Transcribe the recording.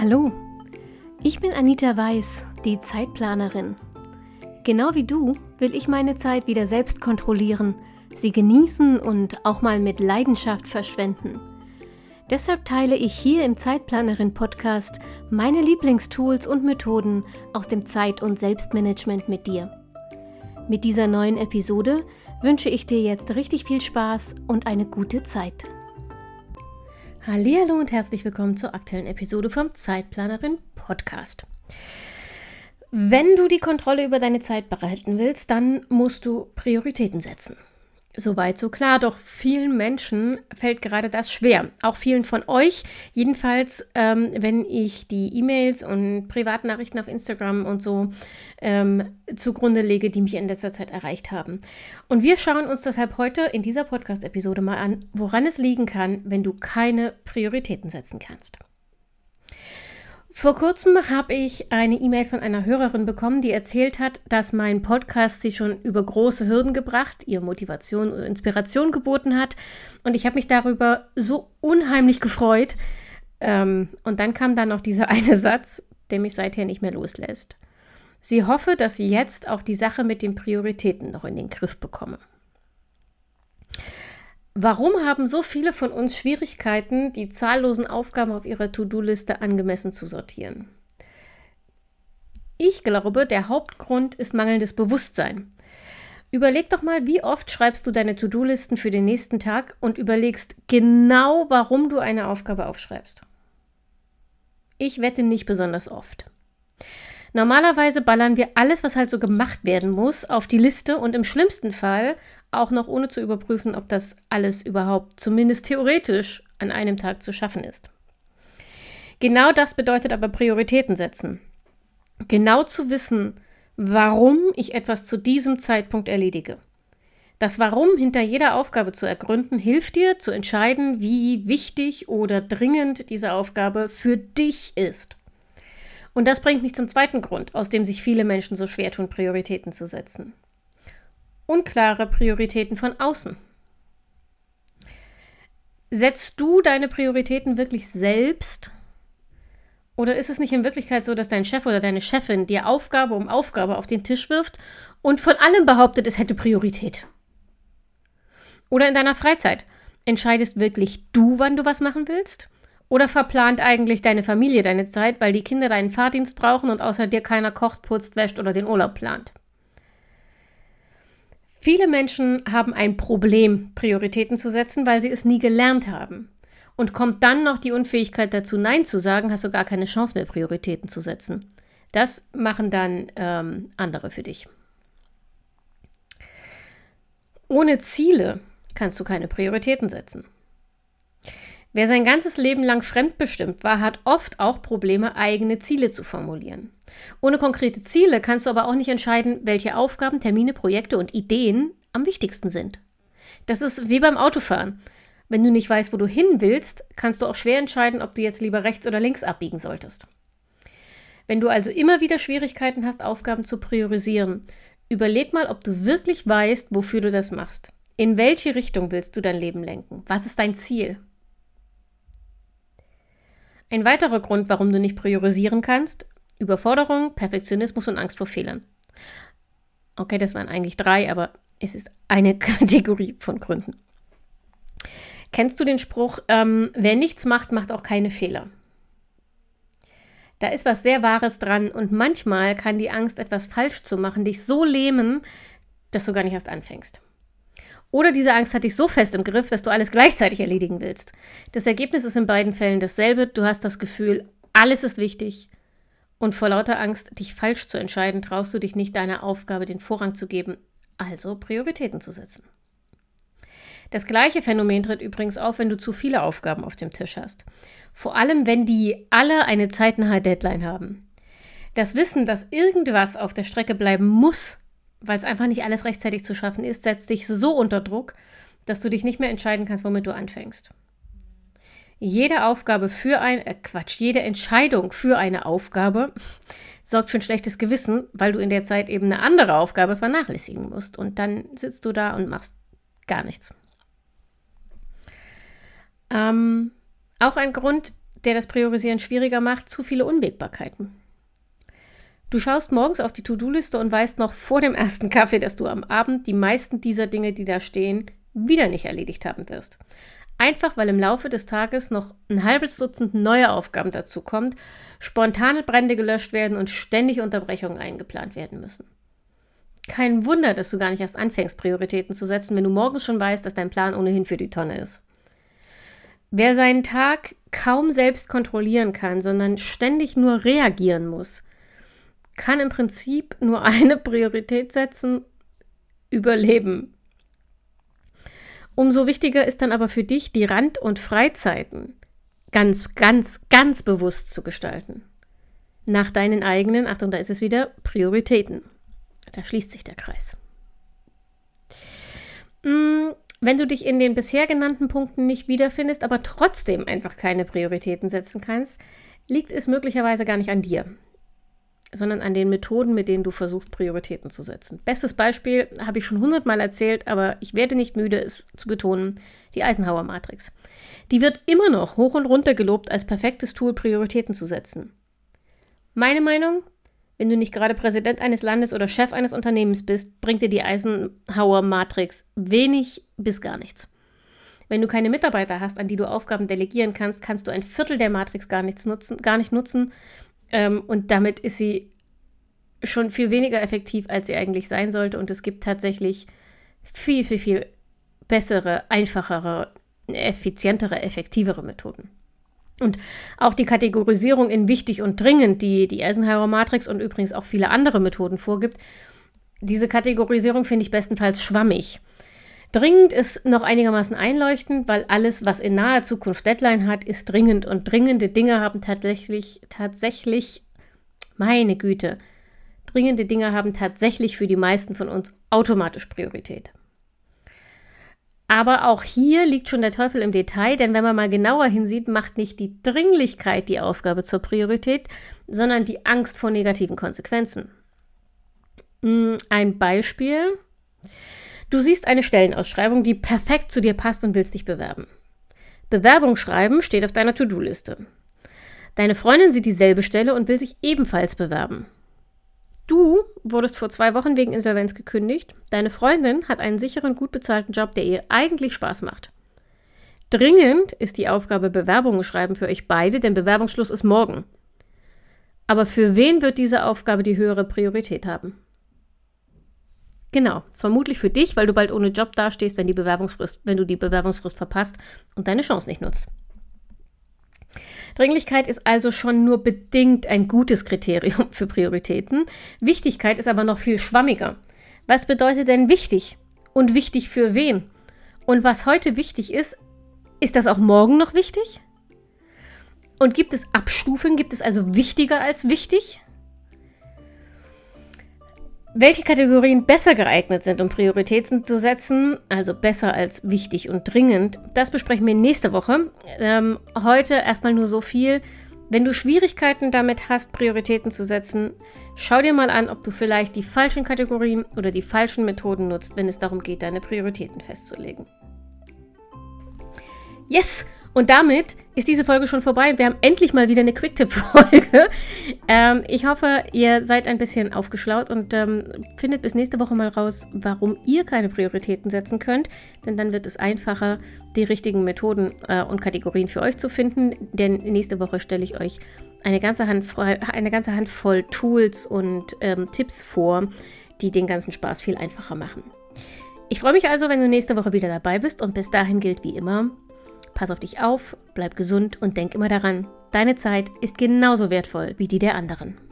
Hallo, ich bin Anita Weiß, die Zeitplanerin. Genau wie du will ich meine Zeit wieder selbst kontrollieren, sie genießen und auch mal mit Leidenschaft verschwenden. Deshalb teile ich hier im Zeitplanerin-Podcast meine Lieblingstools und Methoden aus dem Zeit- und Selbstmanagement mit dir. Mit dieser neuen Episode wünsche ich dir jetzt richtig viel Spaß und eine gute Zeit. Hallihallo und herzlich willkommen zur aktuellen Episode vom Zeitplanerin Podcast. Wenn du die Kontrolle über deine Zeit behalten willst, dann musst du Prioritäten setzen. Soweit so klar, doch vielen Menschen fällt gerade das schwer. Auch vielen von euch. Jedenfalls, wenn ich die E-Mails und Privatnachrichten auf Instagram und so zugrunde lege, die mich in letzter Zeit erreicht haben. Und wir schauen uns deshalb heute in dieser Podcast-Episode mal an, woran es liegen kann, wenn du keine Prioritäten setzen kannst. Vor kurzem habe ich eine E-Mail von einer Hörerin bekommen, die erzählt hat, dass mein Podcast sie schon über große Hürden gebracht, ihr Motivation und Inspiration geboten hat. Und ich habe mich darüber so unheimlich gefreut. Und dann kam dann noch dieser eine Satz, der mich seither nicht mehr loslässt. Sie hoffe, dass sie jetzt auch die Sache mit den Prioritäten noch in den Griff bekomme. Warum haben so viele von uns Schwierigkeiten, die zahllosen Aufgaben auf ihrer To-Do-Liste angemessen zu sortieren? Ich glaube, der Hauptgrund ist mangelndes Bewusstsein. Überleg doch mal, wie oft schreibst du deine To-Do-Listen für den nächsten Tag und überlegst genau, warum du eine Aufgabe aufschreibst. Ich wette nicht besonders oft. Normalerweise ballern wir alles, was halt so gemacht werden muss, auf die Liste und im schlimmsten Fall auch noch ohne zu überprüfen, ob das alles überhaupt zumindest theoretisch an einem Tag zu schaffen ist. Genau das bedeutet aber Prioritäten setzen. Genau zu wissen, warum ich etwas zu diesem Zeitpunkt erledige. Das Warum hinter jeder Aufgabe zu ergründen, hilft dir zu entscheiden, wie wichtig oder dringend diese Aufgabe für dich ist. Und das bringt mich zum zweiten Grund, aus dem sich viele Menschen so schwer tun, Prioritäten zu setzen. Unklare Prioritäten von außen. Setzt du deine Prioritäten wirklich selbst? Oder ist es nicht in Wirklichkeit so, dass dein Chef oder deine Chefin dir Aufgabe um Aufgabe auf den Tisch wirft und von allem behauptet, es hätte Priorität? Oder in deiner Freizeit, entscheidest wirklich du, wann du was machen willst? Oder verplant eigentlich deine Familie deine Zeit, weil die Kinder deinen Fahrdienst brauchen und außer dir keiner kocht, putzt, wäscht oder den Urlaub plant? Viele Menschen haben ein Problem, Prioritäten zu setzen, weil sie es nie gelernt haben. Und kommt dann noch die Unfähigkeit dazu, Nein zu sagen, hast du gar keine Chance mehr, Prioritäten zu setzen. Das machen dann andere für dich. Ohne Ziele kannst du keine Prioritäten setzen. Wer sein ganzes Leben lang fremdbestimmt war, hat oft auch Probleme, eigene Ziele zu formulieren. Ohne konkrete Ziele kannst du aber auch nicht entscheiden, welche Aufgaben, Termine, Projekte und Ideen am wichtigsten sind. Das ist wie beim Autofahren. Wenn du nicht weißt, wo du hin willst, kannst du auch schwer entscheiden, ob du jetzt lieber rechts oder links abbiegen solltest. Wenn du also immer wieder Schwierigkeiten hast, Aufgaben zu priorisieren, überleg mal, ob du wirklich weißt, wofür du das machst. In welche Richtung willst du dein Leben lenken? Was ist dein Ziel? Ein weiterer Grund, warum du nicht priorisieren kannst: Überforderung, Perfektionismus und Angst vor Fehlern. Okay, das waren eigentlich 3, aber es ist eine Kategorie von Gründen. Kennst du den Spruch, wer nichts macht, macht auch keine Fehler? Da ist was sehr Wahres dran und manchmal kann die Angst, etwas falsch zu machen, dich so lähmen, dass du gar nicht erst anfängst. Oder diese Angst hat dich so fest im Griff, dass du alles gleichzeitig erledigen willst. Das Ergebnis ist in beiden Fällen dasselbe. Du hast das Gefühl, alles ist wichtig. Und vor lauter Angst, dich falsch zu entscheiden, traust du dich nicht, deiner Aufgabe den Vorrang zu geben, also Prioritäten zu setzen. Das gleiche Phänomen tritt übrigens auf, wenn du zu viele Aufgaben auf dem Tisch hast. Vor allem, wenn die alle eine zeitnahe Deadline haben. Das Wissen, dass irgendwas auf der Strecke bleiben muss, weil es einfach nicht alles rechtzeitig zu schaffen ist, setzt dich so unter Druck, dass du dich nicht mehr entscheiden kannst, womit du anfängst. Jede Entscheidung für eine Aufgabe sorgt für ein schlechtes Gewissen, weil du in der Zeit eben eine andere Aufgabe vernachlässigen musst. Und dann sitzt du da und machst gar nichts. Auch ein Grund, der das Priorisieren schwieriger macht, zu viele Unwägbarkeiten. Du schaust morgens auf die To-Do-Liste und weißt noch vor dem ersten Kaffee, dass du am Abend die meisten dieser Dinge, die da stehen, wieder nicht erledigt haben wirst. Einfach, weil im Laufe des Tages noch ein halbes Dutzend neue Aufgaben dazu kommt, spontane Brände gelöscht werden und ständig Unterbrechungen eingeplant werden müssen. Kein Wunder, dass du gar nicht erst anfängst, Prioritäten zu setzen, wenn du morgens schon weißt, dass dein Plan ohnehin für die Tonne ist. Wer seinen Tag kaum selbst kontrollieren kann, sondern ständig nur reagieren muss, kann im Prinzip nur eine Priorität setzen: Überleben. Umso wichtiger ist dann aber für dich, die Rand- und Freizeiten ganz, ganz, ganz bewusst zu gestalten. Nach deinen eigenen, Achtung, da ist es wieder, Prioritäten. Da schließt sich der Kreis. Wenn du dich in den bisher genannten Punkten nicht wiederfindest, aber trotzdem einfach keine Prioritäten setzen kannst, liegt es möglicherweise gar nicht an dir, sondern an den Methoden, mit denen du versuchst, Prioritäten zu setzen. Bestes Beispiel habe ich schon 100-mal erzählt, aber ich werde nicht müde, es zu betonen: die Eisenhower-Matrix. Die wird immer noch hoch und runter gelobt als perfektes Tool, Prioritäten zu setzen. Meine Meinung: Wenn du nicht gerade Präsident eines Landes oder Chef eines Unternehmens bist, bringt dir die Eisenhower-Matrix wenig bis gar nichts. Wenn du keine Mitarbeiter hast, an die du Aufgaben delegieren kannst, kannst du ein Viertel der Matrix gar nicht nutzen. Und damit ist sie schon viel weniger effektiv, als sie eigentlich sein sollte. Und es gibt tatsächlich viel, viel, viel bessere, einfachere, effizientere, effektivere Methoden. Und auch die Kategorisierung in wichtig und dringend, die die Eisenhower-Matrix und übrigens auch viele andere Methoden vorgibt, diese Kategorisierung finde ich bestenfalls schwammig. Dringend ist noch einigermaßen einleuchtend, weil alles, was in naher Zukunft Deadline hat, ist dringend. Und dringende Dinge haben tatsächlich, meine Güte, dringende Dinge haben tatsächlich für die meisten von uns automatisch Priorität. Aber auch hier liegt schon der Teufel im Detail, denn wenn man mal genauer hinsieht, macht nicht die Dringlichkeit die Aufgabe zur Priorität, sondern die Angst vor negativen Konsequenzen. Ein Beispiel: Du siehst eine Stellenausschreibung, die perfekt zu dir passt und willst dich bewerben. Bewerbung schreiben steht auf deiner To-Do-Liste. Deine Freundin sieht dieselbe Stelle und will sich ebenfalls bewerben. Du wurdest vor 2 Wochen wegen Insolvenz gekündigt. Deine Freundin hat einen sicheren, gut bezahlten Job, der ihr eigentlich Spaß macht. Dringend ist die Aufgabe Bewerbungen schreiben für euch beide, denn Bewerbungsschluss ist morgen. Aber für wen wird diese Aufgabe die höhere Priorität haben? Genau, vermutlich für dich, weil du bald ohne Job dastehst, wenn du die Bewerbungsfrist verpasst und deine Chance nicht nutzt. Dringlichkeit ist also schon nur bedingt ein gutes Kriterium für Prioritäten. Wichtigkeit ist aber noch viel schwammiger. Was bedeutet denn wichtig? Und wichtig für wen? Und was heute wichtig ist das auch morgen noch wichtig? Und gibt es Abstufungen? Gibt es also wichtiger als wichtig? Welche Kategorien besser geeignet sind, um Prioritäten zu setzen, also besser als wichtig und dringend, das besprechen wir nächste Woche. Heute erstmal nur so viel: Wenn du Schwierigkeiten damit hast, Prioritäten zu setzen, schau dir mal an, ob du vielleicht die falschen Kategorien oder die falschen Methoden nutzt, wenn es darum geht, deine Prioritäten festzulegen. Yes! Und damit ist diese Folge schon vorbei und wir haben endlich mal wieder eine Quick-Tipp-Folge. Ich hoffe, ihr seid ein bisschen aufgeschlaut und findet bis nächste Woche mal raus, warum ihr keine Prioritäten setzen könnt. Denn dann wird es einfacher, die richtigen Methoden und Kategorien für euch zu finden. Denn nächste Woche stelle ich euch eine ganze Handvoll Tools und Tipps vor, die den ganzen Spaß viel einfacher machen. Ich freue mich also, wenn du nächste Woche wieder dabei bist und bis dahin gilt wie immer: Pass auf dich auf, bleib gesund und denk immer daran: Deine Zeit ist genauso wertvoll wie die der anderen.